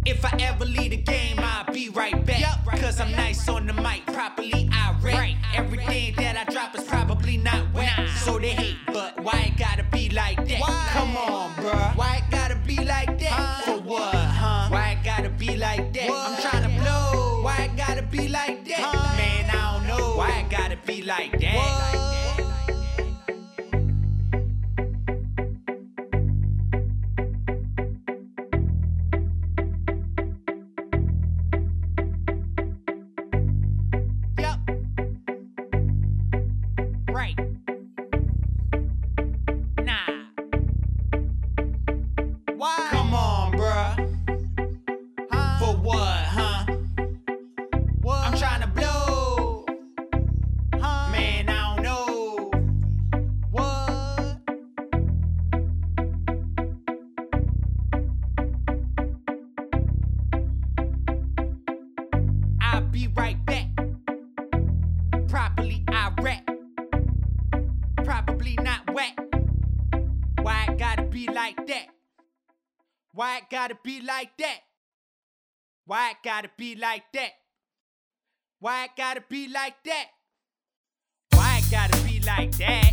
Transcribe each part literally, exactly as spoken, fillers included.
If I ever leave the game, I'll be right back. Cause I'm nice on the mic, properly I rap. Everything that I drop is probably not whack. So they hate, but why it gotta be like that? Come on, bruh. Why it gotta be like that? For what, huh? Why it gotta be like that? I'm trying to blow. Why it gotta be like that? Man, I don't know. Why it gotta be like that? Right. Nah. Why? Come on, bruh. Huh? For what, huh? What? I'm trying to blow. Huh? Man, I don't know. What? I'll be right back. Properly I rap. Probably not whack. Why it gotta be like that? Why it gotta be like that? Why it gotta be like that? Why it gotta be like that? Why it gotta be like that?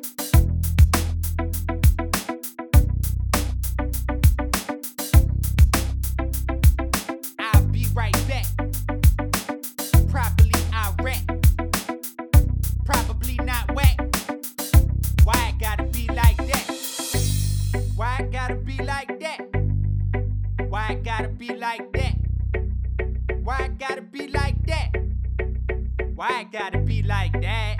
I'll be right back. Properly I rap. Probably not whack. Why it gotta be like that? Why it gotta be like that? Why it gotta be like that? Why it gotta be like that? Why it gotta be like that?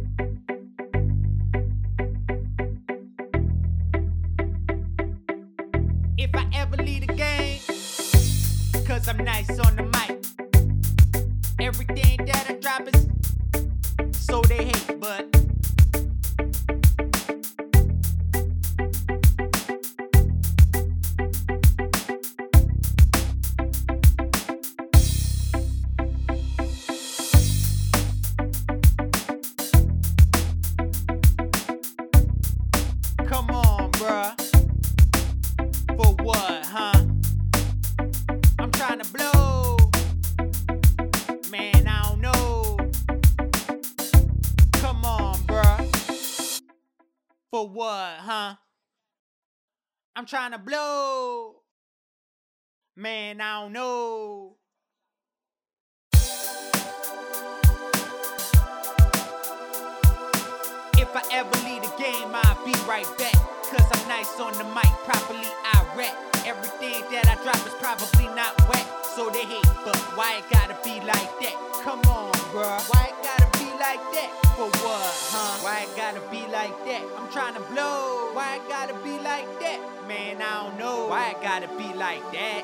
If I ever leave the game, cause I'm nice on the mic. Everything that I drop is so they hate, but come on, bruh. For what, huh? I'm trying to blow. Man, I don't know. Come on, bruh. For what, huh? I'm trying to blow. Man, I don't know. If I ever leave the game, I'll be right back. Cause I'm nice on the mic, properly I rap. Everything that I drop is probably not whack. So they hate, but why it gotta be like that? Come on, bruh. Why it gotta be like that? For what, huh? Why it gotta be like that? I'm trying to blow. Why it gotta be like that? Man, I don't know. Why it gotta be like that?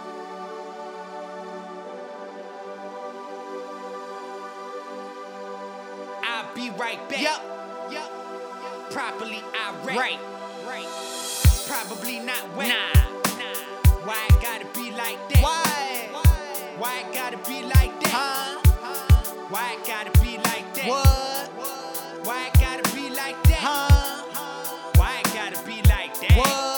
I'll be right back. Yup. Yup. Properly I rap. Right. Right. Probably not wet. Nah. Nah. Why it gotta be like that? Why? Why? Why it gotta be like that? Huh? Huh? Why it gotta be like that? What? Why it gotta be like that? Huh? Why it gotta be like that? What?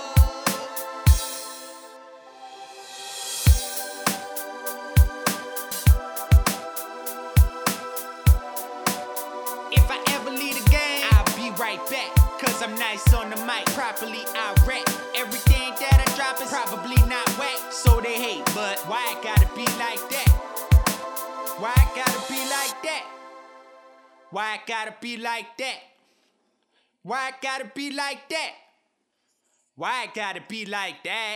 If I ever leave the game, I'll be right back. Cause I'm nice on the mic, properly I rap. Everything that I drop is probably not whack. So they hate, but why it gotta be like that? Why it gotta be like that? Why it gotta be like that? Why it gotta be like that? Why it gotta be like that?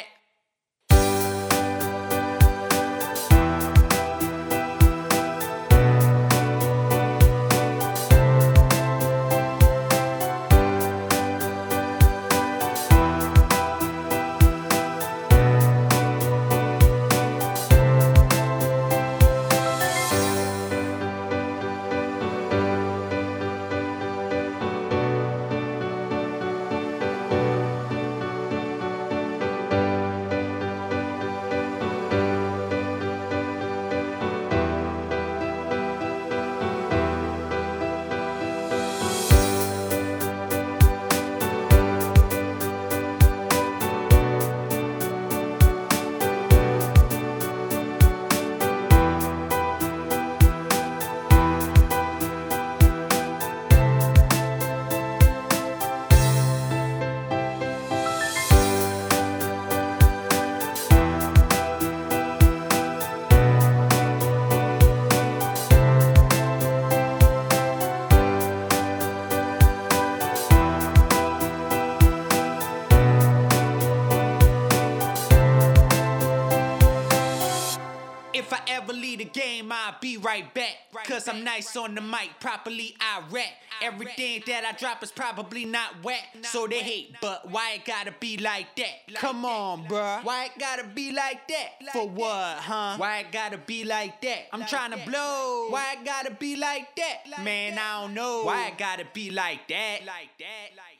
game, I'll be right back. Cause I'm nice on the mic, properly I rap. Everything that I drop is probably not wet, so they hate, but why it gotta be like that? Come on, bruh. Why it gotta be like that? For what, huh? Why it gotta be like that? I'm trying to blow. Why it gotta be like that? Man, I don't know. Why it gotta be like that? Like that.